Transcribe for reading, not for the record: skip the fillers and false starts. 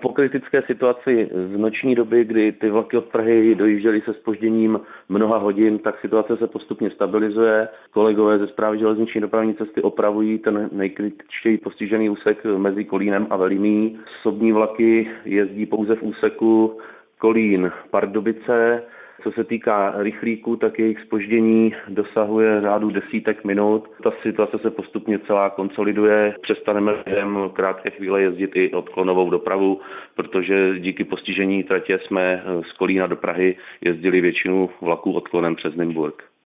Po kritické situaci z noční doby, kdy ty vlaky od Prahy dojížděly se zpožděním mnoha hodin, tak situace se postupně stabilizuje. Kolegové ze Správy železniční dopravní cesty opravují ten nejkritičtěji postižený úsek mezi Kolínem a Velimí. Osobní vlaky jezdí pouze v úseku Kolín-Pardubice. Co se týká rychlíků, tak jejich zpoždění dosahuje řádu desítek minut. Ta situace se postupně celá konsoliduje. Přestaneme během krátké chvíle jezdit i odklonovou dopravu, protože díky postižení tratě jsme z Kolína do Prahy jezdili většinu vlaků odklonem přes Nymburk.